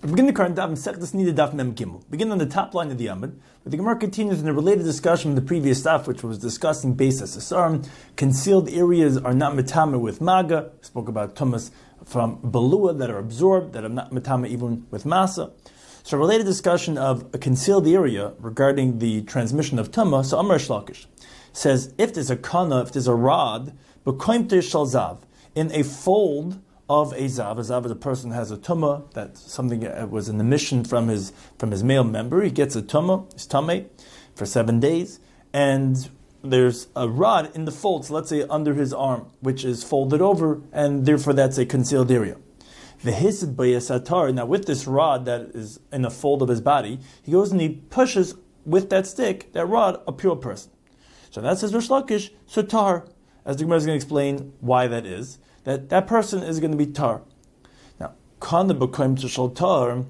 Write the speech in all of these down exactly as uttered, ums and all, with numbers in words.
We begin the current daf Masechtas Nida daf Mem Gimel. Begin on the top line of the Amud, but the Gemara continues in a related discussion from the previous daf, which was discussing Beis Hasarim. Concealed areas are not metame with maga. We spoke about tumas from balua that are absorbed, that are not metame even with masa. So a related discussion of a concealed area regarding the transmission of tumah. So Amar Shlakish says, if there's a kana, if there's a rod, b'koimter shal zav, in a fold of a zav, a zav is a person who has a tumah, that's something that was an emission from his from his male member. He gets a tumah, his tameh, for seven days, and there's a rod in the fold, so let's say under his arm, which is folded over, and therefore that's a concealed area. V'hisid b'yasatar, now with this rod that is in a fold of his body, he goes and he pushes with that stick, that rod, a pure person. So that says Rish Lakish, so tar, as the Gemara is going to explain why that is, that that person is going to be tar. Now, kana b'koim tishal tar,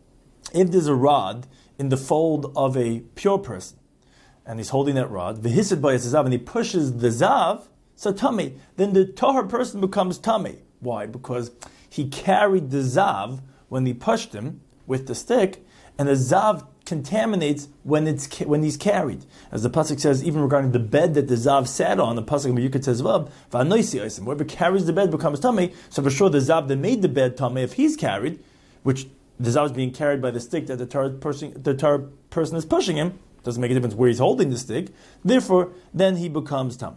if there's a rod in the fold of a pure person, and he's holding that rod, v'hisid b'yasazav, and he pushes the zav, so tummy, then the tar person becomes tummy. Why? Because he carried the zav when he pushed him with the stick, and the zav contaminates when it's when he's carried. As the pasuk says, even regarding the bed that the zav sat on, the pasuk in Yukot says, "Vav v'anoisi oisim." Whoever carries the bed becomes tamei. So for sure, the zav that made the bed tamei, if he's carried, which the zav is being carried by the stick that the tar person the tar person is pushing him, doesn't make a difference where he's holding the stick. Therefore, then he becomes tamei.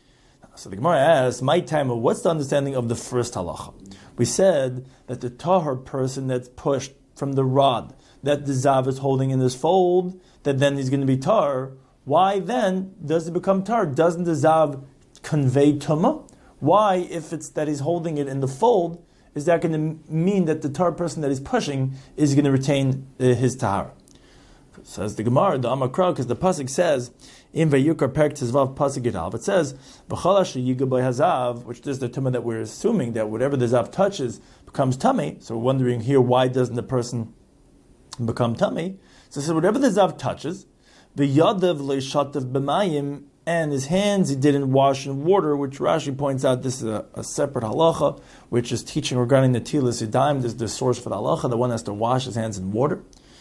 So the Gemara asks, my time, what's the understanding of the first halacha? We said that the tahar person that's pushed from the rod that the zav is holding in his fold, that then he's going to be tar. Why then does it become tar? Doesn't the zav convey tumah? Why, if it's that he's holding it in the fold, is that going to mean that the tar person that he's pushing is going to retain uh, his tahar? Says the Gemara, the Amakra, because the pasuk says in Vayikra Perek Tezvav pasuk Yidal, it says B'chala sheyiga b'hazav, which is the tumah that we're assuming that whatever the zav touches becomes tummy. So we're wondering here, why doesn't the person become tummy? So it says whatever the zav touches, v'yadav leishatav b'mayim, and his hands he didn't wash in water, which Rashi points out this is a, a separate halacha, which is teaching regarding the tilas yadayim. This is the source for the halacha. The one has to wash his hands in water.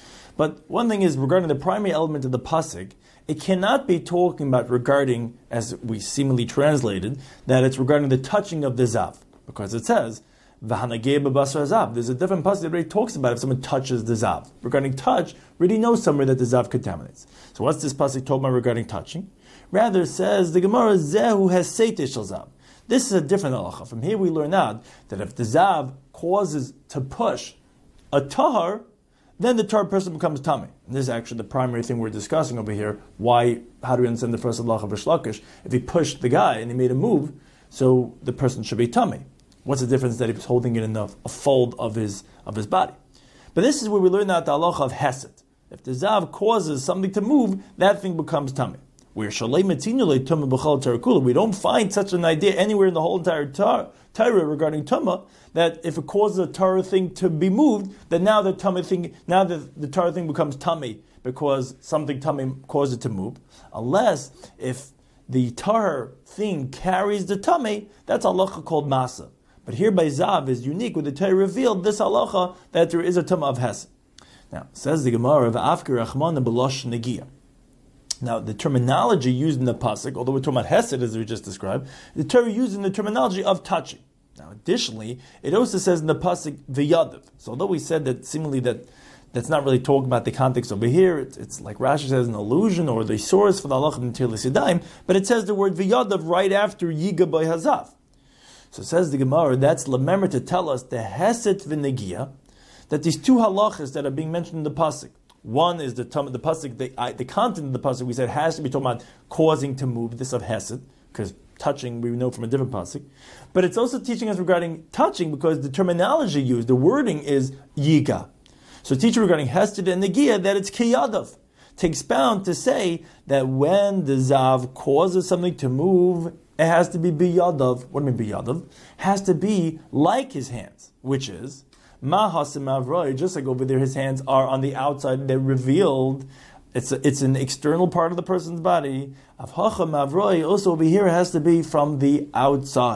But one thing is, regarding the primary element of the pasuk, it cannot be talking about regarding, as we seemingly translated, that it's regarding the touching of the zav. Because it says, V'hanageh b'basar zav. There's a different pasuk that already talks about if someone touches the zav. Regarding touch, we already know somewhere that the zav contaminates. So what's this pasuk talking about regarding touching? Rather, it says, the Gemara, Zehu has seiteh shel zav. This is a different halacha. From here we learn out that if the zav causes to push a tahar, then the tar person becomes tamei. And this is actually the primary thing we're discussing over here. Why? How do we understand the first halacha of Rish Lakish? If he pushed the guy and he made a move, so the person should be tamei. What's the difference that he was holding it in a, a fold of his of his body? But this is where we learn out the halacha of hesed. If the zav causes something to move, that thing becomes tamei. Where shalei metinulei tumah b'chol tarakula, we don't find such an idea anywhere in the whole entire tar, Torah regarding tumah, that if it causes a tar thing to be moved, that now the tumah thing, now the, the tar thing becomes tummy because something tummy caused it to move. Unless if the tar thing carries the tummy, that's halacha called masa. But here by zav is unique with the Torah revealed this halacha that there is a tumah of hesed. Now says the Gemara of afker rachmana b'losh negia. Now, the terminology used in the pasuk, although we're talking about hesed as we just described, the Torah using the terminology of touching. Now, additionally, it also says in the pasuk v'yadav. So, although we said that seemingly that that's not really talking about the context over here, it's, it's like Rashi says an allusion or the source for the halacha in Tilas Yadayim, but it says the word v'yadav right after yiga b'hazav. So, it says the Gemara, that's lemember to tell us the hesed v'negia, that these two halachas that are being mentioned in the pasuk. One is the the pasuk, the, uh, the content of the pasuk. We said has to be talking about causing to move. This of hesed, because touching we know from a different pasuk. But it's also teaching us regarding touching because the terminology used, the wording is yiga. So teaching regarding hesed and negia that it's kiyadav. To expound to say that when the zav causes something to move, it has to be biyadav. What do you mean biyadav? Has to be like his hands, which is. Mahasim Avroi, just like over there, his hands are on the outside, they're revealed. It's a, it's an external part of the person's body. Avhacha Avroi, also over here, it has to be from the outside.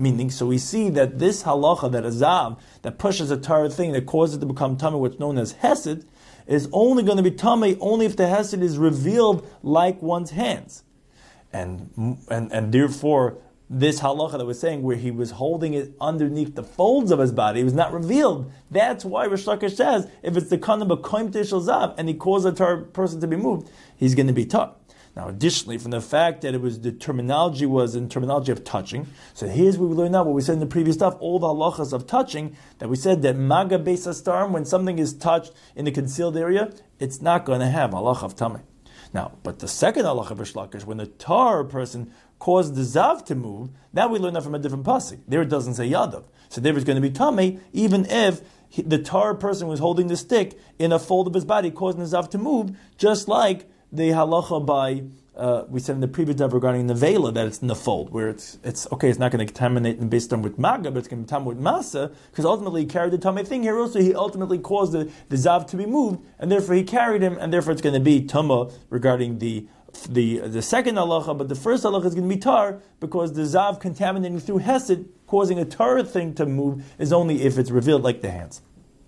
Meaning, so we see that this halacha, that a zav, that pushes a tar thing, that causes it to become tummy, what's known as hesed, is only going to be tummy only if the hesed is revealed like one's hands. And, and, and therefore, this halacha that we're saying, where he was holding it underneath the folds of his body, it was not revealed. That's why Rish Lakish says, if it's the kind of a koim tishel zav, and he caused a tar person to be moved, he's going to be tar. Now, additionally, from the fact that it was the terminology was in terminology of touching, so here's what we learn now, what we said in the previous stuff, all the halachas of touching, that we said that maga beis hastarim, when something is touched in the concealed area, it's not going to have halacha of tamei. Now, but the second halacha of Rish Lakish, when the tar person caused the zav to move, now we learn that from a different pasuk. There it doesn't say yadav. So there it's going to be tamei, even if he, the tar person was holding the stick in a fold of his body, causing the zav to move, just like the halacha by, uh, we said in the previous daf regarding nevela, that it's in the fold, where it's, it's okay, it's not going to contaminate and based on with maga, but it's going to be tam with masa, because ultimately he carried the tamei thing. Here also, he ultimately caused the, the zav to be moved, and therefore he carried him, and therefore it's going to be tama regarding the the the second halacha, but the first halacha is going to be tar, because the zav contaminating through hesed, causing a tar thing to move, is only if it's revealed like the hands.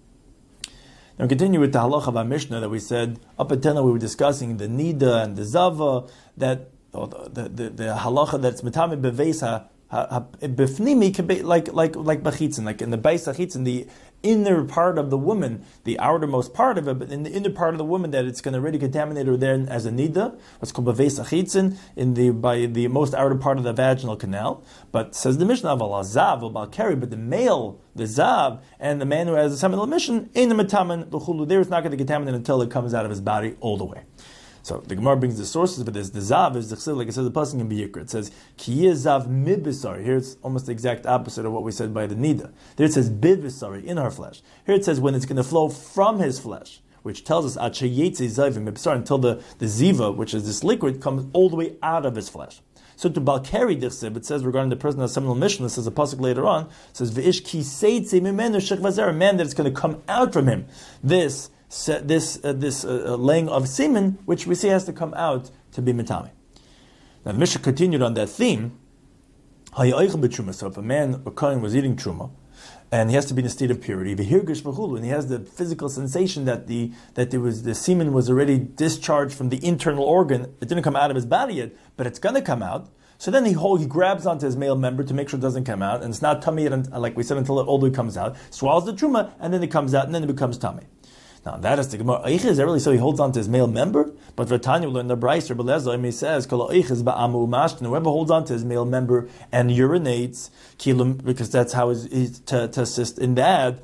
Now continue with the halacha of our Mishnah that we said up until now we were discussing the nida and the zava, that or the, the, the, the halacha that's metame beveisa befnimi can be like like like bachitzin, like in the beis hachitzin, the inner part of the woman, the outermost part of it, but in the inner part of the woman, that it's going to already contaminate her there as a nida, what's called beveis hachitzin, in the by the most outer part of the vaginal canal. But says the Mishnah, aval zav or balkari, but the male, the zav, and the man who has a seminal emission in the metaman l'chulu, there it's not going to contaminate until it comes out of his body all the way. So the Gemara brings the sources for this. The zav is the like it says the pasuk in Biyikra. It says ki zav mibisari. Here it's almost the exact opposite of what we said by the nida. There it says bibisari, in her flesh. Here it says when it's going to flow from his flesh, which tells us achayetze zayvim mibisari, until the the ziva, which is this liquid, comes all the way out of his flesh. So to balkari dichsib, it says regarding the person that has seminal mission, it says a pasuk later on, it says v'ish ki seitze mimenu shechvazer, a man that it's going to come out from him. This this uh, this uh, laying of semen, which we see has to come out to be metame. Now the Mishnah continued on that theme. So if a man, a kohen, was eating truma, and he has to be in a state of purity, and he has the physical sensation that the that there was the semen was already discharged from the internal organ, it didn't come out of his body yet, but it's going to come out. So then he hold, he grabs onto his male member to make sure it doesn't come out, and it's not tummy, like we said, until it all the way comes out, swallows the truma, and then it comes out, and then it becomes tummy. Now that is the Gemara. Is that really so? He holds on to his male member, but Ratanya will learn the Brayser. But Lezer, he says, whoever holds on to his male member and urinates, because that's how he's to, to assist in that.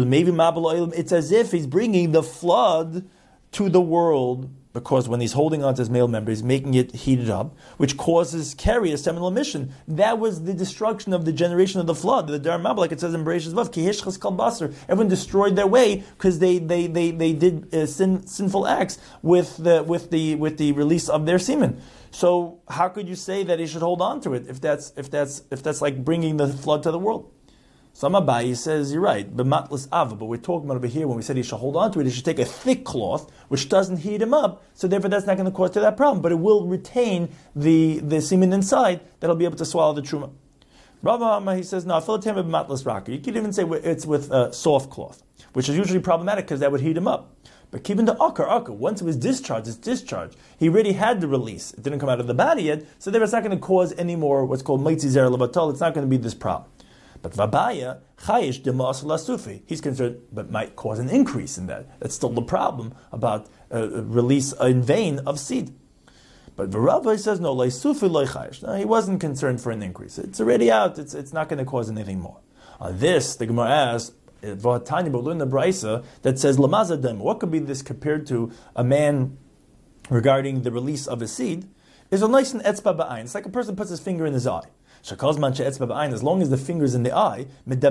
It's as if he's bringing the flood to the world, because when he's holding on to his male member, he's making it heated up, which causes carry a seminal emission. That was the destruction of the generation of the flood. The Dar Mabel, like it says in Bereshit Vav, ki hishchas kal basar. Everyone destroyed their way because they they they they did uh, sin, sinful acts with the with the with the release of their semen. So how could you say that he should hold on to it if that's if that's if that's like bringing the flood to the world? Some Abayi says, you're right, but matlas ava, but we're talking about over here when we said he should hold on to it, he should take a thick cloth, which doesn't heat him up, so therefore that's not going to cause to that problem, but it will retain the, the semen inside that'll be able to swallow the truma. Rav Amma, he says, no, fill it with matlas raka. You could even say it's with a soft cloth, which is usually problematic because that would heat him up. But keep in the akar, akar, once it was discharged, it's discharged. He already had the release. It didn't come out of the body yet, so therefore it's not going to cause any more what's called meitzi zer levatal. It's not going to be this problem. But Vabaya, Chayish Demas Lasufi, he's concerned, but might cause an increase in that. That's still the problem about uh, release in vain of seed. But Rabbi says, no, Laisufi Loi Chayish. No, he wasn't concerned for an increase. It's already out, it's it's not going to cause anything more. On this, the Gemara asks, V'hatani B'lu in the Brisa, that says, Lamazadem, what could be this compared to a man regarding the release of a seed? Is a nice and etzba ba'ayin. It's like a person puts his finger in his eye. As long as the finger's in the eye,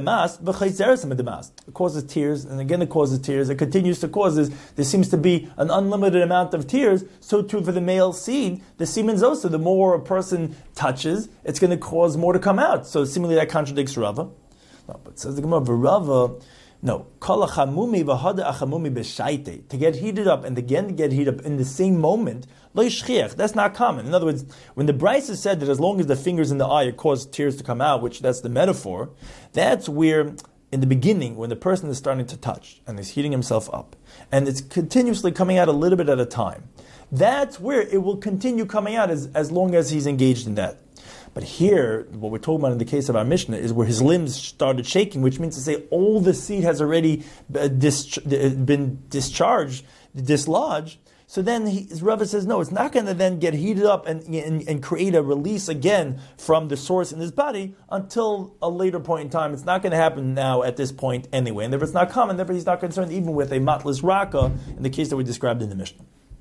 it causes tears, and again it causes tears, it continues to cause this. There seems to be an unlimited amount of tears, so too for the male seed, the semen's also, the more a person touches, it's going to cause more to come out. So seemingly that contradicts Rava. No, but says the Gemara, Rava, No. Kol achamumi v'hada achamumi b'shaite. To get heated up and again to get heated up in the same moment, lo yishchiach. That's not common. In other words, when the Bryce is said that as long as the fingers in the eye cause tears to come out, which that's the metaphor, that's where in the beginning, when the person is starting to touch and is heating himself up, and it's continuously coming out a little bit at a time, that's where it will continue coming out as, as long as he's engaged in that. But here, what we're talking about in the case of our Mishnah is where his limbs started shaking, which means to say all the seed has already been discharged, dislodged. So then he, his Rava says, no, it's not going to then get heated up and, and, and create a release again from the source in his body until a later point in time. It's not going to happen now at this point anyway. And therefore it's not common, therefore he's not concerned even with a matlas raka in the case that we described in the Mishnah.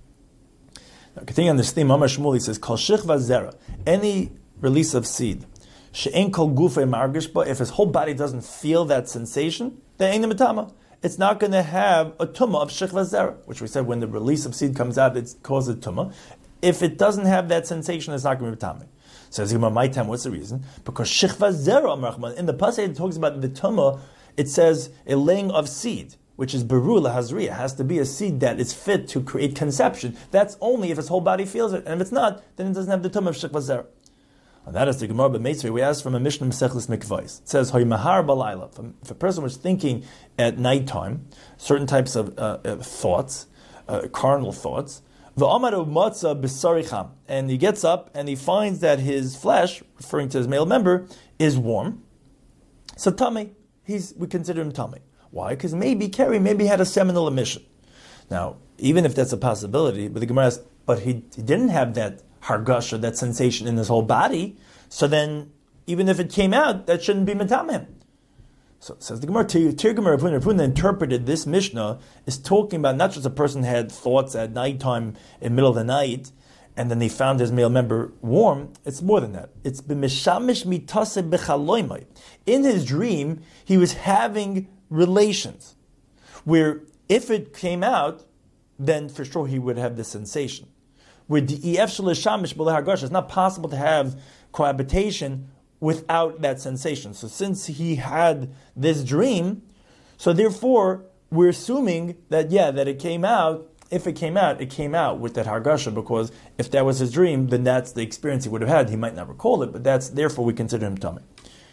Now, continuing on this theme, Amar Shmuel, he says, Kol shichva zera, any release of seed, she'en kol gufei margish ba, if his whole body doesn't feel that sensation, then ain't mitama. It's not going to have a tumah of shichva zera, which we said when the release of seed comes out, it causes tumah. If it doesn't have that sensation, it's not going to be mitama. Says Gemara, my time, what's the reason? Because shichva zera, in the pasuk it talks about the tumah, it says a laying of seed, which is beru lahazriya, has to be a seed that is fit to create conception. That's only if his whole body feels it, and if it's not, then it doesn't have the tumah of shichva zera. And that is the Gemara B'Meitzvah. We asked from a Mishnah Mesechus Mikvais. It says, "Hoymahar balayla." If a person was thinking at nighttime, certain types of uh, uh, thoughts, uh, carnal thoughts, v'amaru matzah b'saricham, and he gets up and he finds that his flesh, referring to his male member, is warm. So tummy, he's we consider him tummy. Why? Because maybe Kerry maybe had a seminal emission. Now, even if that's a possibility, but the Gemara says, but he, he didn't have that hargasha, that sensation in his whole body, so then even if it came out, that shouldn't be metamim. So it says the Gemara, Tirgum Rav Huna, Rav Huna interpreted this Mishnah is talking about not just a person had thoughts at nighttime, in the middle of the night, and then they found his male member warm. It's more than that. It's b'meshamish mitase b'chaloimai. In his dream, he was having relations, where if it came out, then for sure he would have the sensation. With the E F Shamish B'Lehargash, it's not possible to have cohabitation without that sensation. So since he had this dream, so therefore we're assuming that yeah, that it came out. If it came out, it came out with that hargasha, because if that was his dream, then that's the experience he would have had. He might not recall it, but that's therefore we consider him tummy.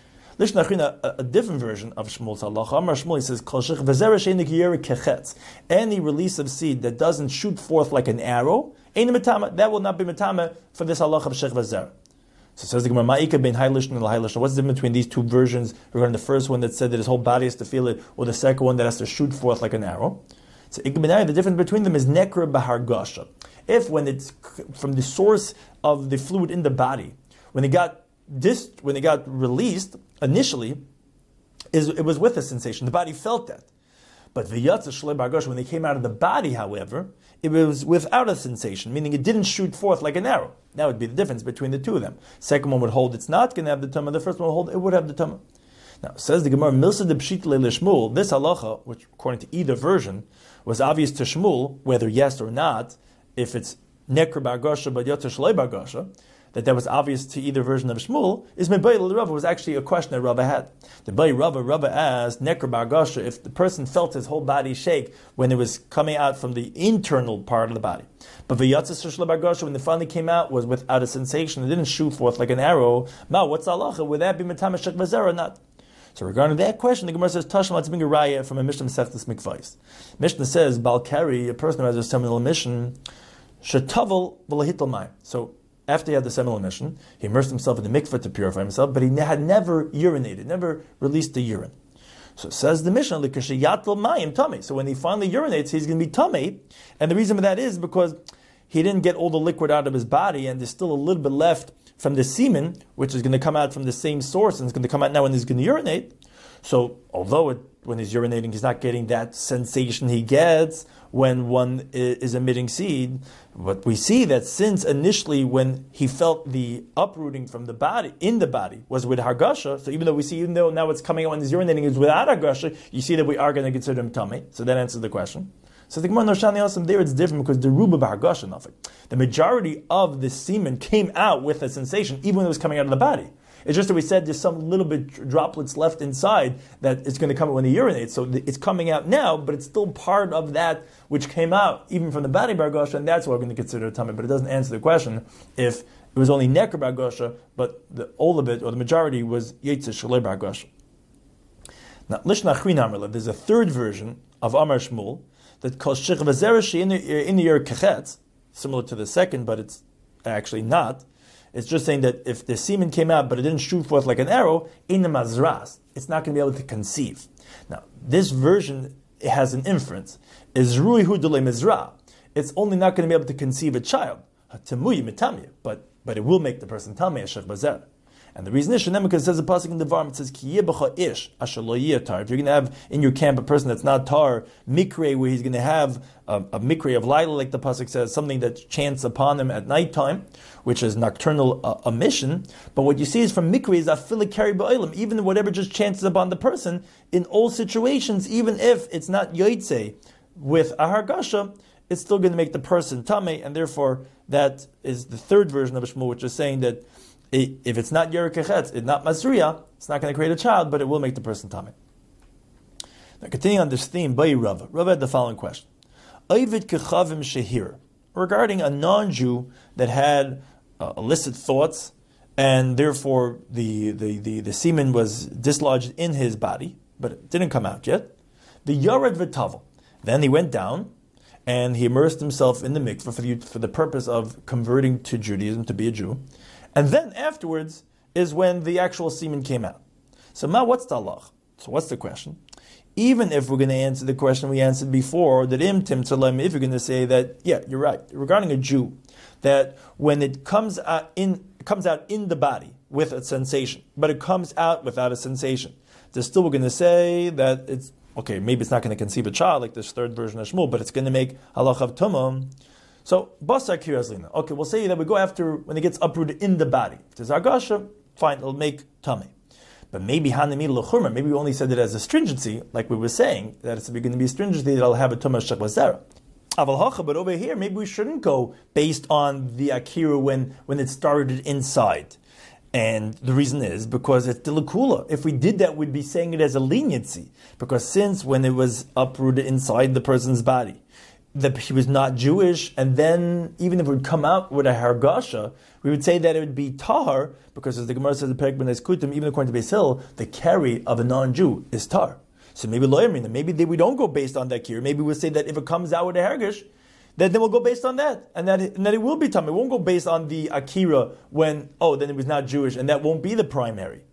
A, a different version of Shmuel's halacha. Amar Shmuel says, any release of seed that doesn't shoot forth like an arrow, that will not be metama for this halacha of shech v'zer. So it says the Gemara, Ma'ika ben haylishn and l'haylishn. What's the difference between these two versions regarding the first one that said that his whole body has to feel it, or the second one that has to shoot forth like an arrow? So the difference between them is nekra b'hargasha. If when it's from the source of the fluid in the body, when it got this, when it got released initially, is it was with a sensation. The body felt that. But v'yatza shlei b'hargasha, when they came out of the body, however, it was without a sensation, meaning it didn't shoot forth like an arrow. That would be the difference between the two of them. Second one would hold it's not going to have the tumah. The first one would hold it would have the tumah. Now, says the Gemara, Milsa de Pshit le Shmuel, this halacha, which according to either version, was obvious to Shmuel, whether yes or not, if it's nekra b'hargasha but yatza shlei b'hargasha, that that was obvious to either version of Shmuel, is Mebayil the Rava was actually a question that Rava had. The Bay Rava, Rava asked, Nekra B'Hargasha, if the person felt his whole body shake when it was coming out from the internal part of the body. But V'Yatzis Shlo B'Hargasha, when it finally came out, was without a sensation, it didn't shoot forth like an arrow. Ma, what's halacha? Would that be Matama Shek Vazera or not? So regarding that question, the Gemara says, Tashma Tzming Raya from a Mishnah Mesechtes Mikvais. Mishnah says, Balkari, a person who has a seminal emission, Shetavel V'Lahitel Mai. So, after he had the seminal emission, he immersed himself in the mikveh to purify himself, but he had never urinated, never released the urine. So it says the Mishnah, L'kashiyatl mayim tummy. So when he finally urinates, he's going to be tummy, and the reason for that is because he didn't get all the liquid out of his body, and there's still a little bit left from the semen, which is going to come out from the same source, and it's going to come out now when he's going to urinate. So although it, when he's urinating, he's not getting that sensation he gets when one is emitting seed, but we see that since initially when he felt the uprooting from the body, in the body, was with hargasha, so even though we see, even though now it's coming out when he's urinating is without hargasha, you see that we are going to consider him tummy. So that answers the question. So the Gemara Noshani Osam there it's different because the ruba b'hargasha nothing. The majority of the semen came out with a sensation even when it was coming out of the body. It's just that we said there's some little bit droplets left inside that it's going to come out when he urinates. So it's coming out now, but it's still part of that which came out even from the body bargosha, and that's what we're going to consider a tummy. But it doesn't answer the question if it was only neker bargosha, but the, all of it, or the majority, was yetzer shalei bargosha. Now, Lishna Achrin Amrla, there's a third version of Amar Shmuel that calls Shech Vazerashi in the in the year Kechetz, similar to the second, but it's actually not. It's just saying that if the semen came out but it didn't shoot forth like an arrow, in the mazras, it's not going to be able to conceive. Now, this version has an inference. Is ruihu dele mizra. It's only not going to be able to conceive a child. Hatamuyi mitamya, but but it will make the person tamei Shech Vazer. And the reason is, because it says a pasuk in the Varm, it says, Ki yebecha ish asher lo yeh tar. If you're going to have in your camp a person that's not tar, mikre, where he's going to have a, a mikre of Laila, like the pasuk says, something that chants upon him at nighttime, which is nocturnal uh, emission. But what you see is from mikre is afilik kari ba'olam, even whatever just chances upon the person, in all situations, even if it's not yoitze with a hargasha, it's still going to make the person tamei, and therefore that is the third version of a Shmuel, which is saying that if it's not Yerek Echetz, it's not Masriya, it's not going to create a child, but it will make the person tamei. Now, continuing on this theme, Bayi Rava. Rava had the following question. Ovid kechavim shehir. Regarding a non-Jew that had uh, illicit thoughts, and therefore the, the, the, the semen was dislodged in his body, but it didn't come out yet. The Yared V'Tavel. Then he went down, and he immersed himself in the mikveh for the, for the purpose of converting to Judaism, to be a Jew. And then afterwards is when the actual semen came out. So now what's the halach? So what's the question? Even if we're going to answer the question we answered before, that im tim tzalem, if you're going to say that, yeah, you're right, regarding a Jew, that when it comes out in comes out in the body with a sensation, but it comes out without a sensation, there's still we're going to say that it's, okay, maybe it's not going to conceive a child like this third version of Shmuel, but it's going to make halach of tumah. So, basar kirazlina. Okay, we'll say that we go after when it gets uprooted in the body. If there's argasha, fine, it'll make tummy. But maybe hanami l'churma, maybe we only said it as a stringency, like we were saying, that it's going to be a stringency that I'll have a tumah shech vazera. Aval hacha, but over here, maybe we shouldn't go based on the akira when, when it started inside. And the reason is because it's dilakula. If we did that, we'd be saying it as a leniency. Because since when it was uprooted inside the person's body, that he was not Jewish, and then even if it would come out with a hargasha, we would say that it would be tar, because as the Gemara says in Perek B'nai Kutim, even according to Beis Hill, the carry of a non-Jew is tar. So maybe lo yamrina, maybe they, we don't go based on that carry. Maybe we'll say that if it comes out with a hargash, then, then we'll go based on that, and that it, and that it will be tar. It won't go based on the akira when, oh, then it was not Jewish, and that won't be the primary.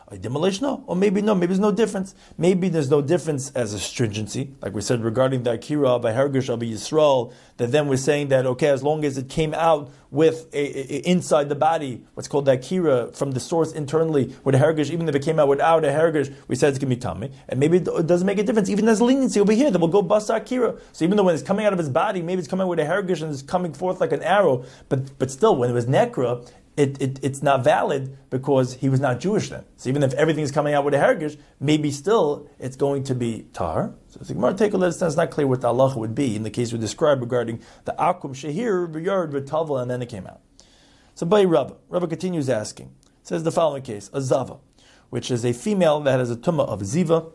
No, or maybe no, maybe there's no difference. Maybe there's no difference as a stringency, like we said regarding the akira of a hergish of a Yisrael, that then we're saying that, okay, as long as it came out with a, a, inside the body, what's called the akira, from the source internally, with a hergish, even if it came out without a hergish, we said it's going to be tummy. And maybe it doesn't make a difference, even as leniency over here, that will go basa akira. So even though when it's coming out of his body, maybe it's coming out with a hergish and it's coming forth like an arrow, but but still, when it was nekra, It, it, it's not valid because he was not Jewish then. So even if everything's coming out with a hergish, maybe still it's going to be tar. So the Gemara take a little sense, it's not clear what the halacha would be in the case we described regarding the akum shehir, v'yard, v'tavel, and then it came out. So by Rabba, Rabba continues asking, says the following case, a zava, which is a female that has a tumah of ziva,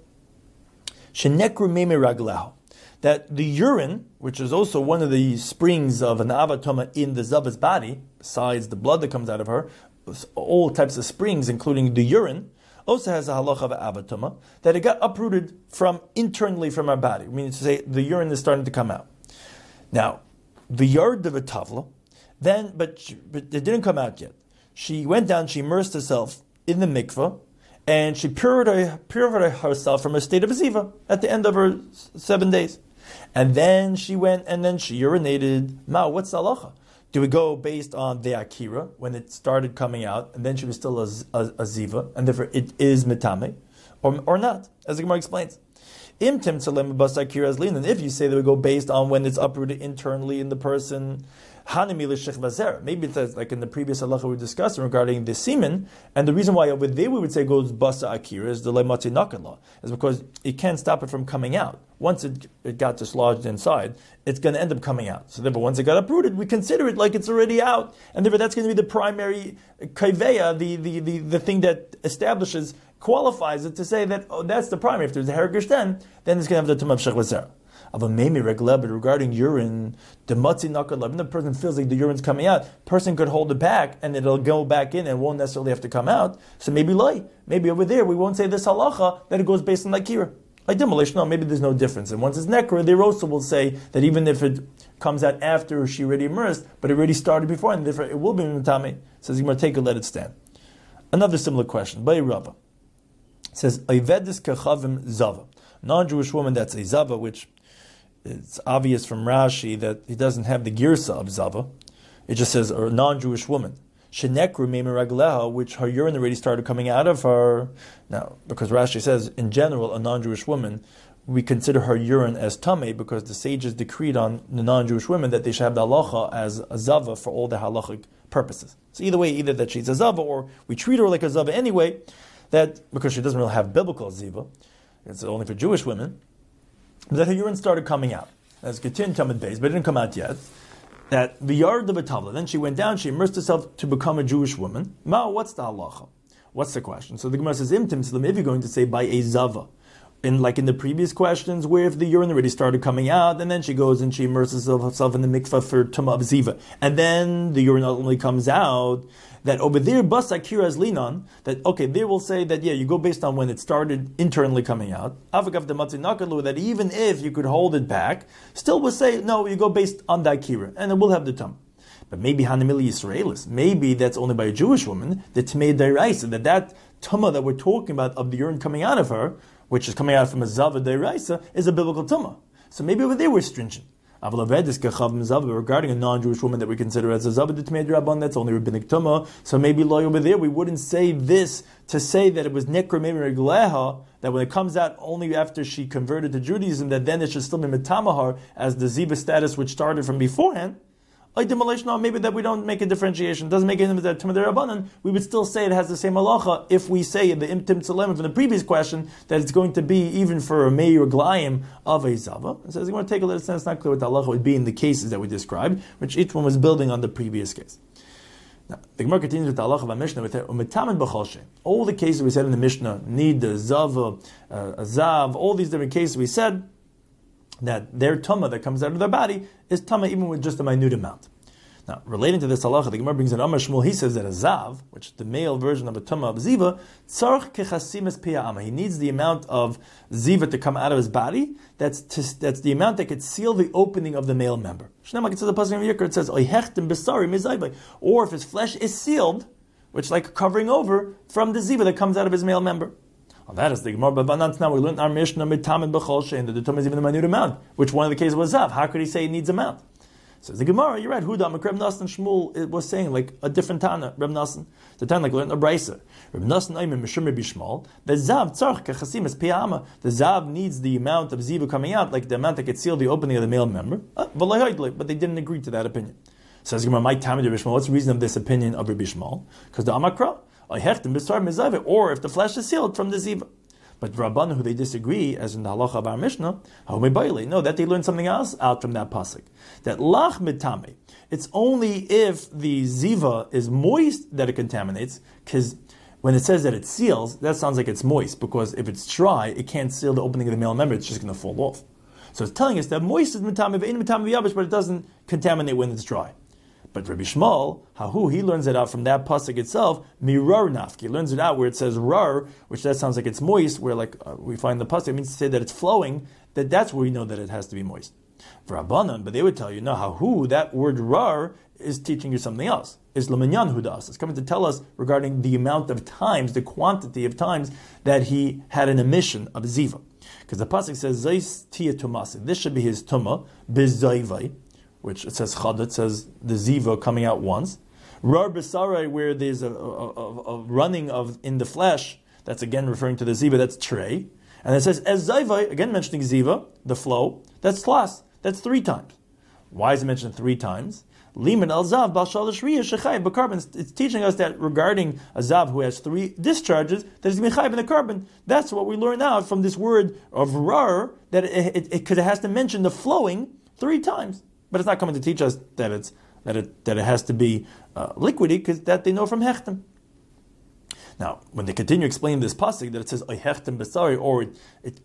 shenekru meme raglahu, that the urine, which is also one of the springs of an avatoma in the zava's body, besides the blood that comes out of her, all types of springs, including the urine, also has a halacha of avatoma, that it got uprooted from internally from our body. I mean to say the urine is starting to come out. Now, the yard of a tavla, then, but, she, but it didn't come out yet. She went down, she immersed herself in the mikveh, and she purified, purified herself from a state of ziva at the end of her seven days. And then she went and then she urinated. Ma, what's the halacha? Do we go based on the akira, when it started coming out, and then she was still a, a, a ziva, and therefore it is metame, or, or not, as the Gemara explains. Im tim tzalem bas akira as lin, and if you say that we go based on when it's uprooted internally in the person, Maybe it's like in the previous halacha we discussed regarding the semen, and the reason why over there we would say goes basa akira is the lematzi nakala, is because it can't stop it from coming out. Once it, it got dislodged inside, it's going to end up coming out. So therefore, once it got uprooted, we consider it like it's already out, and therefore that's going to be the primary kaiveya, the, the, the, the thing that establishes, qualifies it to say that oh, that's the primary. If there's a herigish then, then it's going to have the tum of shech of a memi regla, but regarding urine, the matzi nakal, when the person feels like the urine's coming out, person could hold it back and it'll go back in and won't necessarily have to come out. So maybe lie. Maybe over there we won't say this halacha that it goes based on nakira. Like demolition, no, maybe there's no difference. And once it's nekra, the also will say that even if it comes out after she already immersed, but it already started before, and therefore it will be mitame. Says you're going to take it, let it stand. Another similar question. By Rava says Ayvedis kachavim zava, non-Jewish woman that's a zava, which it's obvious from Rashi that he doesn't have the girsa of zava. It just says a non-Jewish woman. Shenekru me'meragleha, which her urine already started coming out of her. Now, because Rashi says, in general, a non-Jewish woman, we consider her urine as tamei because the sages decreed on the non-Jewish women that they should have the halacha as a zava for all the halachic purposes. So either way, either that she's a zava or we treat her like a zava anyway, that because she doesn't really have biblical ziva, it's only for Jewish women, that her urine started coming out. That's Ketin Tamid Beis, but it didn't come out yet. That the yard the Batavla, then she went down, she immersed herself to become a Jewish woman. Ma, what's the halacha? What's the question? So the Gemara says, Imtim Slim, if you're going to say by a zava, in like in the previous questions, where if the urine already started coming out, and then she goes and she immerses herself in the mikvah for Tumah of Ziva, and then the urine ultimately comes out, that over there, Bas Akira as Linan, that, okay, there will say that, yeah, you go based on when it started internally coming out. Avagav de Matzi Nakalu, that even if you could hold it back, still will say, no, you go based on the Akira, and it will have the Tum. But maybe Hanamili Yisraelis, maybe that's only by a Jewish woman, the Tmei Deiraisa, that that Tumah that we're talking about of the urine coming out of her, which is coming out from a Zava Deiraisa, is a biblical Tumah. So maybe over there we're stringent. Regarding a non-Jewish woman that we consider as a Zava D'Tmei D'Rabban, that's only rabbinic tumah. So maybe lo over there we wouldn't say this to say that it was nekra me'mi regleha, that when it comes out only after she converted to Judaism, that then it should still be metamahar as the ziva status which started from beforehand. Maybe that we don't make a differentiation. It doesn't make any that Tumah D'Rabbanan. We would still say it has the same halacha if we say in the Imtim Tzalem from the previous question that it's going to be even for a Meir Glaim of a Zava. It says you want to take a little sense, not clear what the halacha would be in the cases that we described, which each one was building on the previous case. Now, the Gemara continues with the halacha of our Mishnah with Umetamin B'chol Shem. All the cases we said in the Mishnah, need the Zava, uh, a Zav, all these different cases we said, that their tumah that comes out of their body is tumah even with just a minute amount. Now, relating to this halacha, the Gemara brings in Amar Shmuel, he says that a zav, which is the male version of a tumah of ziva, tzarch kechasimes piyama. He needs the amount of ziva to come out of his body. That's to, that's the amount that could seal the opening of the male member. It says the pasuk in Yikra, it says oyhechtem besari mizayvay, or if his flesh is sealed, which like covering over from the ziva that comes out of his male member. Well, that is the Gemara Bavanant. Now we learned our Mishnah mitamin b'chol shein that the tumah is even a minute amount. Which one of the cases was zav? How could he say he needs amount? So the Gemara, you're right. Huda, Reb Nassan Shmuel it was saying like a different Tana. Reb Nassan, the Tana like learned a Brisa. Reb Nassan Ayman Mishum Reb Yishmael. The zav tzarch kachasimis piyama. The zav needs the amount of ziva coming out, like the amount that could seal the opening of the male member. Uh, but they didn't agree to that opinion. Says Gemara, my Tama Reb Yishmael. What's the reason of this opinion of Reb Yishmael? Because the Amakra, or if the flesh is sealed from the ziva. But Rabbanan, who they disagree, as in the halacha of our Mishnah, no, that they learn something else out from that pasuk. That lach mitame, it's only if the ziva is moist that it contaminates, because when it says that it seals, that sounds like it's moist, because if it's dry, it can't seal the opening of the male member, it's just going to fall off. So it's telling us that moist is mitame, ve'in mitame v'yabish, but it doesn't contaminate when it's dry. But Rabbi Shmuel, Hahu, he learns it out from that pasuk itself, mirar nafki. He learns it out where it says rar, which that sounds like it's moist, where like uh, we find the pasuk, it means to say that it's flowing, that that's where we know that it has to be moist. For Rabbanan, but they would tell you, no, Hahu, that word rar is teaching you something else. Is lamanyan hudas. It's coming to tell us regarding the amount of times, the quantity of times that he had an emission of ziva. Because the pasuk says, Zais tia tumasi. This should be his tumah, bizayvai, which it says chad, it says the ziva coming out once. Rar b'sarai, where there's a, a, a, a running of in the flesh, that's again referring to the ziva, that's trey. And it says ez zayvai, again mentioning ziva, the flow, that's tlas, that's three times. Why is it mentioned three times? Liman al zav bal shalosh riyah shechayv b'carbon. It's teaching us that regarding a zav who has three discharges, that is mechayv in the carbon. That's what we learn out from this word of rar, that it, it, it, 'cause it has to mention the flowing three times. But it's not coming to teach us that it's that it that it has to be uh, liquidy, because that they know from hechtem. Now, when they continue explaining this pasuk that it says hechtem besari, or it,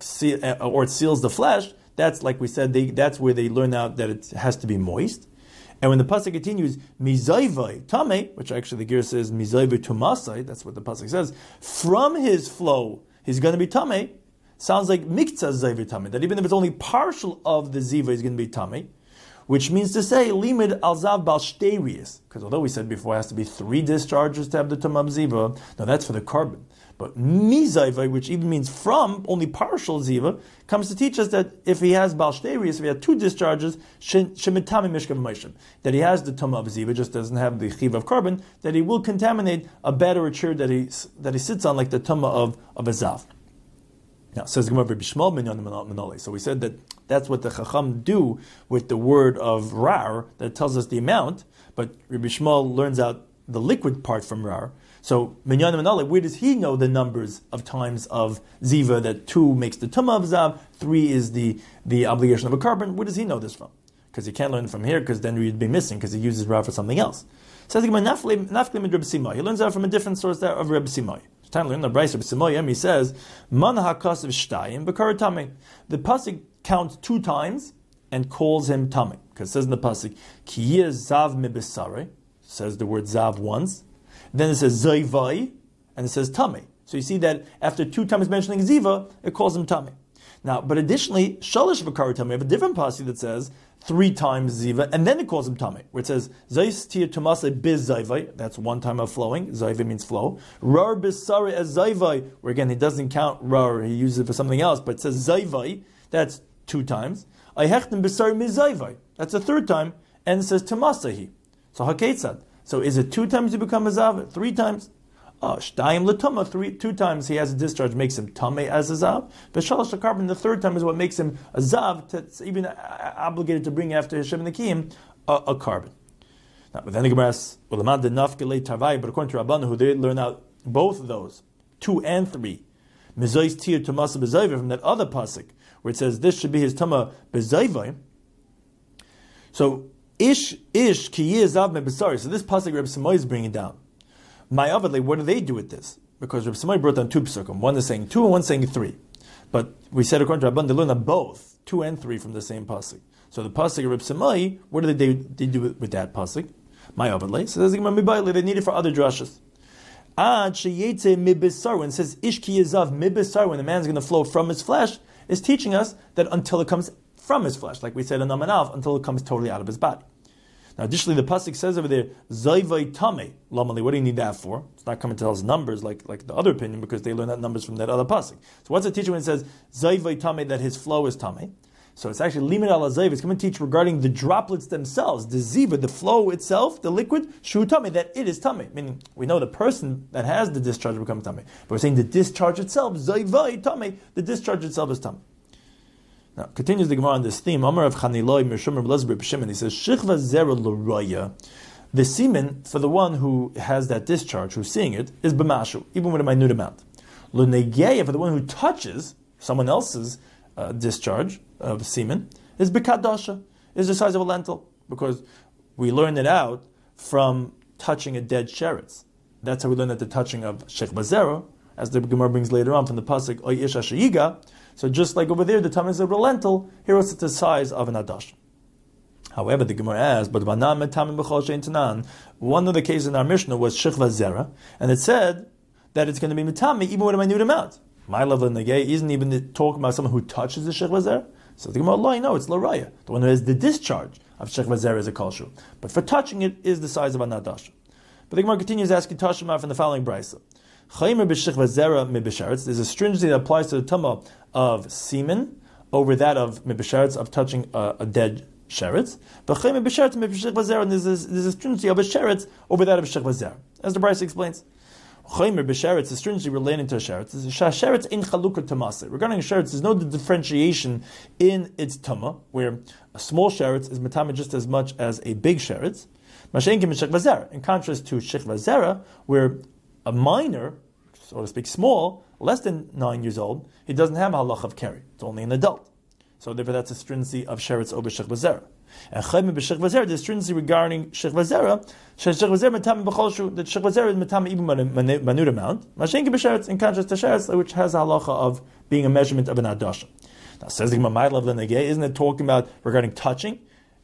it or it seals the flesh, that's like we said. They, that's where they learn out that it has to be moist. And when the pasuk continues mizayvai tame, which actually the gear says mizayvai tumasai, that's what the pasuk says. From his flow, he's going to be tame. Sounds like miktzah zayvai tame. That even if it's only partial of the ziva, he's going to be tame. Which means to say, limid al zav bal shtei, because although we said before it has to be three discharges to have the tamam ziva, now that's for the carbon. But mizayva, which even means from only partial ziva, comes to teach us that if he has bal shtei, if he has two discharges, shemitami mishkav ma'ishim, that he has the tamam of ziva, just doesn't have the chiv of carbon, that he will contaminate a bed or a chair that he that he sits on, like the tamam of of a zav. Now, says Gemara B'Shmuel Minyan Menole. So we said that that's what the Chacham do with the word of rar, that tells us the amount, but Rabbi Shmuel learns out the liquid part from rar. So Minyan Menole, where does he know the numbers of times of ziva, that two makes the tumah of zav, three is the, the obligation of a carbon? Where does he know this from? Because he can't learn from here, because then we'd be missing, because he uses rar for something else. Says Gemara Nafli Nafli Rabbi Simai. He learns out from a different source there of Rabbi Simai. Time learn the Brayso B'Simoyim, he says, Man hakasav shtayim b'kara tamei. The pasuk counts two times and calls him tamei, because it says in the pasuk, Ki yeh zav mibisare, says the word zav once. Then it says zayvai, and it says tamei. So you see that after two times mentioning ziva, it calls him tamei. Now, but additionally, shalish b'kara tamei, we have a different pasuk that says three times ziva, and then it calls him tamei, where it says zayis tir tumase biz zayvai. That's one time of flowing. Zayvai means flow. Rar bisare as zayvai, where again he doesn't count rar, he uses it for something else, but it says zayvai. That's two times. I hechtem bisare mizayvai. That's the third time, and it says tumasahi. So haketzad. So is it two times you become a zav? Three times? Oh, shtayim l'tuma, three, two times he has a discharge, makes him tamei as a zav. But shalosh l'karbon, the third time is what makes him a zav, that's even obligated to bring after Hashem and the Kiyim, a, a carbon. Now, but then the Gemara asks, well, the man did nafkelei tarvai, but according to Rabbanu, who did learn out both of those, two and three, mizois tir tumasa bezayvai, from that other pasuk, where it says this should be his tuma bezayvai. So, ish, ish, ki yeh zav me besari. So this pasuk Reb Samoy is bringing down. My Avadle, what do they do with this? Because Reb Samoy brought down two psukim. One is saying two and one is saying three. But we said according to Rabban, they learn that both, two and three, from the same pasuk. So the pasuk of Reb Samoy, what do they do, they do with, with that pasuk? My Avadle. So they need it for other drashas. Ad sheyetze mibisar, when it says ish ki yezav mibisar, when the man's going to flow from his flesh, is teaching us that until it comes from his flesh, like we said in Amanav, until it comes totally out of his body. Now, additionally, the pasuk says over there, "Zayvay tamei lamali." What do you need that for? It's not coming to tell us numbers like, like the other opinion, because they learn that numbers from that other pasuk. So, what's it teaching when it says "Zayvay tamei," that his flow is tamei? So, it's actually limin ala zayv. It's coming to teach regarding the droplets themselves, the ziva, the flow itself, the liquid shu tamei, that it is tamei. Meaning, we know the person that has the discharge becomes tamei, but we're saying the discharge itself, zayvay tamei, the discharge itself is tamei. Now, continues the Gemara on this theme. Amar of Chaniloi Mishum Reb Elazar B'Shimon. He says, "Shichva zera l'raya." The semen for the one who has that discharge, who's seeing it, is b'mashu, even with a minute amount. L'negeya, for the one who touches someone else's uh, discharge of semen, is b'kadasha, is the size of a lentil, because we learn it out from touching a dead sheretz. That's how we learn that the touching of shichva zera, as the Gemara brings later on from the pasuk Oy Ish Asher Yiga. So just like over there, the tam is a lentil, here it's the size of an adash. However, the Gemara asks, but one of the cases in our Mishnah was shichva zera, and it said that it's going to be mitami even with a minute amount. My level in the gay isn't even talking about someone who touches the shichva zera. So the Gemara, Allah, no, it's l'raya. The one who has the discharge of shichva zera is a kolshu, but for touching it is the size of an adash. But the Gemara continues asking Tashima from the following brayso. There's a stringency that applies to the tumah of semen over that of mibisharetz, of touching a, a dead sheretz. But there's a, there's a stringency of a sheretz over that of shechva zera, as the Brayso explains. Chaymer b'sheretz is stringency relating to a sheretz. Sheretz in chalukah tamase. Regarding a sheretz, there's no differentiation in its tama, where a small sheretz is matama just as much as a big sheretz. In contrast to shechva zera, where a minor, so to speak, small, less than nine years old, he doesn't have halach of carry. It's only an adult. So therefore that's a stringency of sheretz over shechva zera. And chayme b'shechva zera, the stringency regarding shechva zera, shechva zera matame b'chol shu, that shechva zera is matame even manut amount. Mashenke b'sheretz, in contrast to sheretz, which has a halacha of being a measurement of an adasha. Now says the Gemara, isn't it talking about regarding touching?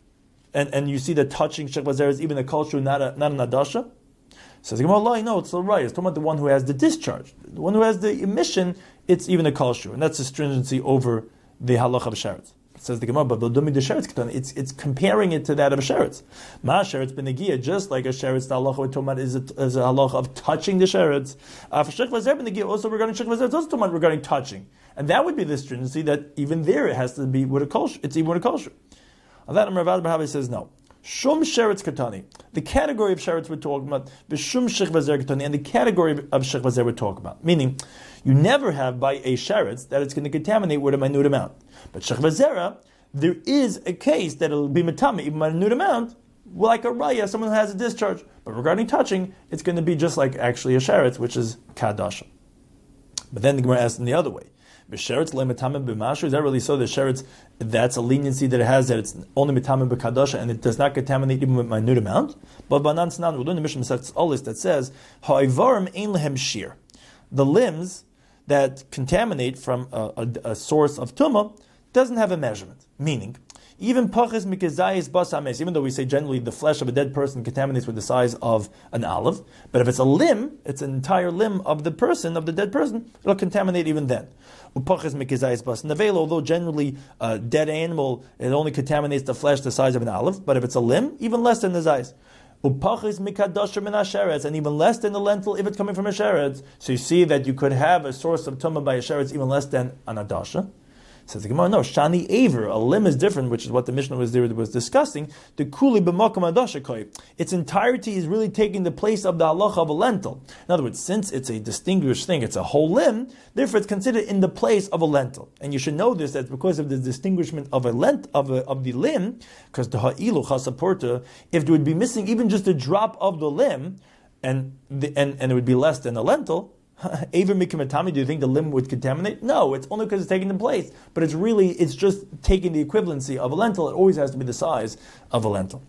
And and you see that touching shechva zera is even a kol shu, not a not an adasha. Says the Gemara, no, it's all right. It's talking about the one who has the discharge, the one who has the emission. It's even a kol shu, and that's a stringency over the halacha of sheretz. Says the Gemara, but it's it's comparing it to that of a sheretz. Ma sheretz benegia, just like a sheretz, the halacha we're talking about is a, is a halacha of touching the sheretz. Uh, for shechva zera benegia, also regarding shechva zera, it's also talking about regarding touching, and that would be the stringency that even there it has to be with a kol. It's even with a kol. On that, Rav Bahavi says no. Shum sheretz katani, the category of sheretz we're talking about, b'shum shechva zera katani, and the category of shechva zera we're talking about, meaning you never have by a sheretz that it's going to contaminate with a minute amount. But shechva zera, there is a case that it'll be matame even by a minute amount, like a raya, someone who has a discharge. But regarding touching, it's going to be just like actually a sheretz, which is kadasha. But then the Gemara asks in the other way. B'sheretz le matame b'mashu, is that really so? The sheretz, that's a leniency that it has, that it's only matame b'kadasha, and it does not contaminate even with minute amount. But banan snan, we learn the Mishnah Masechtas that says, ha'avarim ein lehem shir. The limbs that contaminate from a, a, a source of tumah doesn't have a measurement. Meaning, even pachis mikazayis basames, even though we say generally the flesh of a dead person contaminates with the size of an olive, but if it's a limb, it's an entire limb of the person, of the dead person, it'll contaminate even then. Upachis mikazayis bas navel, although generally a dead animal, it only contaminates the flesh the size of an olive, but if it's a limb, even less than the size. Upachis mikadasha min hasheretz, and even less than the lentil if it's coming from a sheretz. So you see that you could have a source of tumah by a sheretz even less than an adasha. Says the Gemara, no, shani aver, a limb is different, which is what the Mishnah was there was discussing. The kuli b'makom adasha koi, its entirety is really taking the place of the halacha of a lentil. In other words, since it's a distinguished thing, it's a whole limb, therefore it's considered in the place of a lentil. And you should know this, that because of the distinguishment of a lent of a, of the limb, because the ha'ilu chasaporta, if it would be missing even just a drop of the limb, and the, and and it would be less than a lentil. Aver mikimatami, do you think the limb would contaminate? No, it's only because it's taking the place. But it's really, it's just taking the equivalency of a lentil. It always has to be the size of a lentil.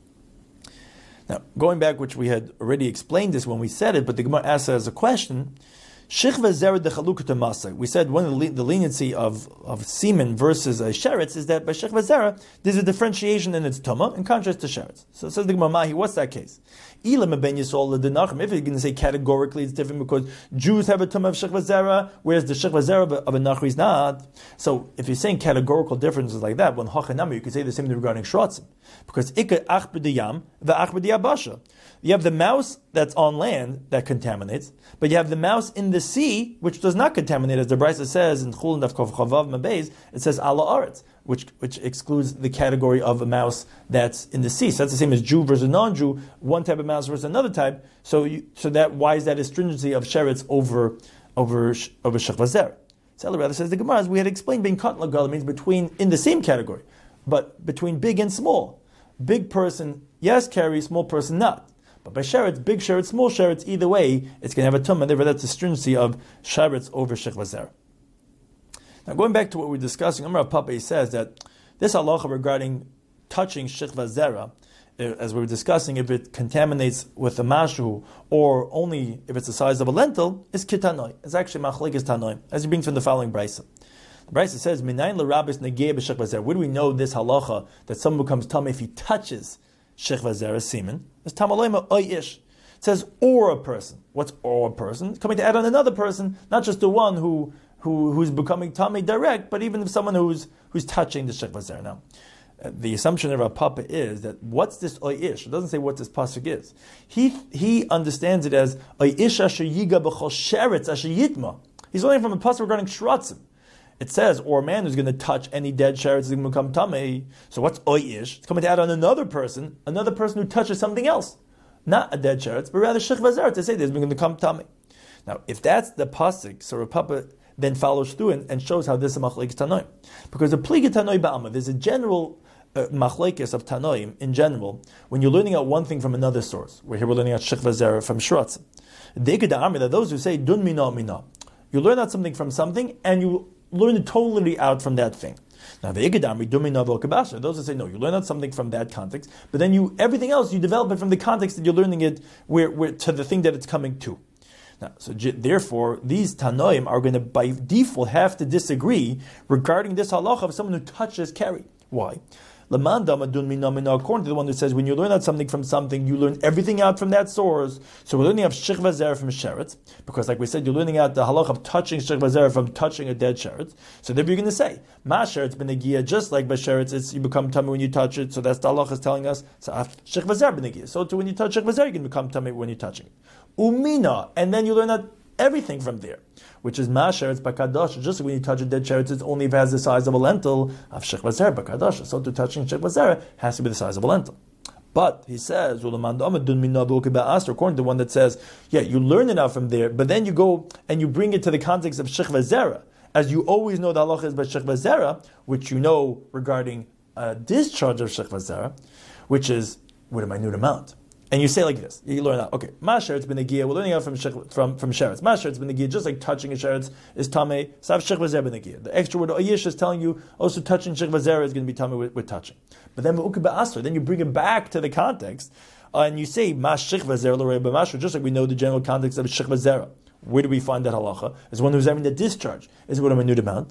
Now, going back, which we had already explained this when we said it, but the Gemara asks as a question, Shechva zera de chalukata masa. We said one of the, le- the leniency of, of semen versus a sheretz is that by shechva zera, there's a differentiation in its tumah in contrast to sheretz. So it says the Gemara, Mahi, what's that case? Ilam ben yisol ledenachim. If you're going to say categorically, it's different because Jews have a tumah of shechva zera, whereas the shechva zera of a nachri is not. So if you're saying categorical differences like that, when hachanami, you could say the same thing regarding shrotzim, because ikar ach b'diyam ve'ach b'diyabasha. You have the mouse that's on land that contaminates, but you have the mouse in the sea which does not contaminate, as the Brisa says in Chulin Daf Kov Chavav Mabez. It says ala aretz, which which excludes the category of a mouse that's in the sea. So that's the same as Jew versus non-Jew, one type of mouse versus another type. So you, so that why is that a stringency of sheretz over over over shechva zera? So rather says the Gemara, as we had explained, being cut lagal means between in the same category, but between big and small. Big person, yes, carry, small person, not. But by sheretz, big sheretz, small sheretz, either way, it's going to have a tumah, and therefore that's the stringency of sheretz over shechva zera. Now going back to what we we're discussing, Amar Pape says that this halacha regarding touching shechva zera, as we were discussing, if it contaminates with a mashu, or only if it's the size of a lentil, is kitanoi. It's actually machlekes tanoi, as you bring from the following brisa. The brisa says, "Minayin l'rabis negei b'shechva zera." Where do we know this halacha that someone becomes tummy if he touches shechva zera semen? It's tamaloima oyish. It says or a person. What's or a person? It's coming to add on another person, not just the one who who who's becoming tummy direct, but even if someone who's who's touching the shechva zera. Now, uh, the assumption of our papa is that what's this oyish? It doesn't say what this pasuk is. He he understands it as oyish asher yiga b'chol sheretz asher yitma. He's learning from a pasuk regarding shrotzim. It says, or a man who's going to touch any dead sheretz is going to become tamei. So what's oyish? It's coming to add on another person, another person who touches something else. Not a dead sheretz, but rather shechva zera to say this is going to become tamei. Now, if that's the pasuk, so Rav Papa then follows through and, and shows how this is a machlekes tanoim. Because a pliga tanoi ba'ama, there's a general uh, machlekes of tanoim in general when you're learning out one thing from another source. We're here we're learning out shechva zera from shratz. That those who say dun mina mina, you learn out something from something and you learn it totally out from that thing. Now the ikadamri dun mina v'okabasha, those who say no, you learn out something from that context, but then you everything else you develop it from the context that you're learning it where, where to the thing that it's coming to. Now, so therefore, these Tanoim are going to by default have to disagree regarding this halacha of someone who touches carry. Why? According to the one who says when you learn out something from something, you learn everything out from that source. So we're learning out shechva zera from sheretz, because like we said, you're learning out the halacha of touching shechva zera from touching a dead sheretz. So then you're going to say, ma sheretz benegia, just like by sheretz, it's you become tummy when you touch it. So that's the halacha is telling us. So shechva zera benegia. So too when you touch shechva zera, you can become tummy when you're touching it. Umina, and then you learn out everything from there, which is masher, it's bakadosh. Just like when you touch a dead sheretz, it's only if it has the size of a lentil of shechva zera bakadosh. So to touching shechva zera has to be the size of a lentil. But he says, according to the one that says, yeah, you learn it out from there, but then you go and you bring it to the context of shechva zera, as you always know the halacha is by shechva zera, which you know regarding a discharge of shechva zera, which is with a minute amount. And you say like this, you learn out, okay, ma sheretz benegia, we're learning out from from from sheretz. Ma sheretz benegia, just like touching a sheretz is tamei, sav shechva zera benegia. The extra word oyish is telling you also touching shechva zera is going to be tamei with, with touching. But then then you bring it back to the context, uh, and you say ma shechva zera l'rei b'mashu, just like we know the general context of shechva zera. Where do we find that halacha? Is one who's having the discharge. Is it with a minute amount?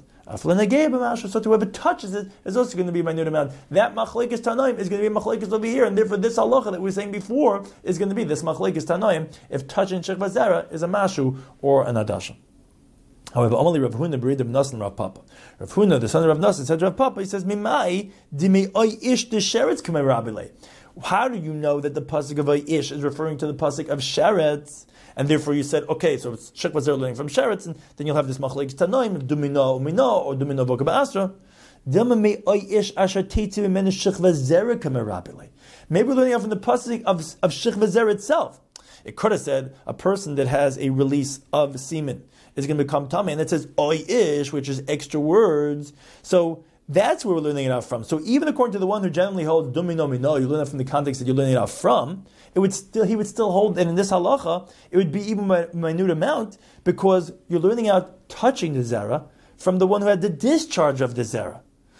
So whoever touches it is also going to be a minute amount. That machlekes tanoim is going to be machlekes over here, and therefore this halacha that we were saying before is going to be this machlekes tanoim if touching shechva zera is a mashu or an adasha. However, Amali Rav Huna bereid Rav Nasan Rav Papa. Rav Huna, the son of Rav Nasan, said to Rav Papa, he says, Mimai dimei oy ish de sheretz kamei rabile. How do you know that the pasuk of oy ish is referring to the pasuk of sheretz? And therefore you said, okay, so it's shechva zera learning from sheretz, and then you'll have this machlekes tanoim, dumino umino, or dumino voka ba'asra. Dama me oy ish asher teitzi mimenu shechva zera kamei rabile. Maybe we're learning out from the pasuk of, of shechva zera itself. It could have said a person that has a release of semen is going to become tummy, and it says oy ish, which is extra words. So that's where we're learning it out from. So even according to the one who generally holds dumino mino, you learn it from the context that you're learning it out from, it would still he would still hold that in this halacha it would be even a minute amount because you're learning out touching the zera from the one who had the discharge of the zera.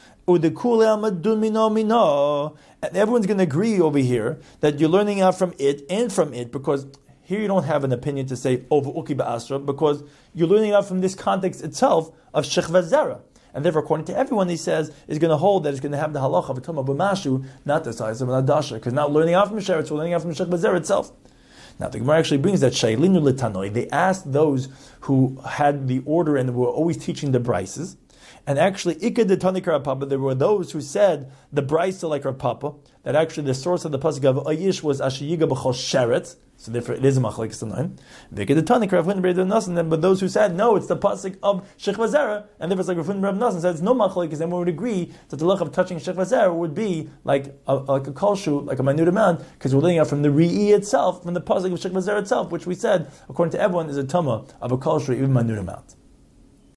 And everyone's going to agree over here that you're learning out from it and from it, because here you don't have an opinion to say over uki ba'asra, because you're learning out from this context itself of shechva zera. And therefore, according to everyone, he says, is going to hold that it's going to have the halacha of a tumah b'mashu, not the size of an adasha, because now learning out from sheretz, we're learning out from shechva zera itself. Now, the Gemara actually brings that shaylinu l'tanoi. They asked those who had the order and were always teaching the brises, and actually, ikad the tanik Rav Papa, there were those who said the brisa like Rav Papa, that actually the source of the pasuk of ayish was ashiyiga b'chol sheretz. So therefore, it is a machlekes tanoim. Viked the tanik Rav Huna bereid Rav Nasan. But those who said no, it's the pasuk of shechva zera, and therefore it's like Rav Huna Rav Nasan said it's no machlekes, and we would agree that the look of touching shechva zera would be like a, like a kolshu, like a minute amount, because we're looking out from the ri'i itself, from the pasuk of shechva zera itself, which we said according to everyone is a tumah of a kolshu, even minute amount.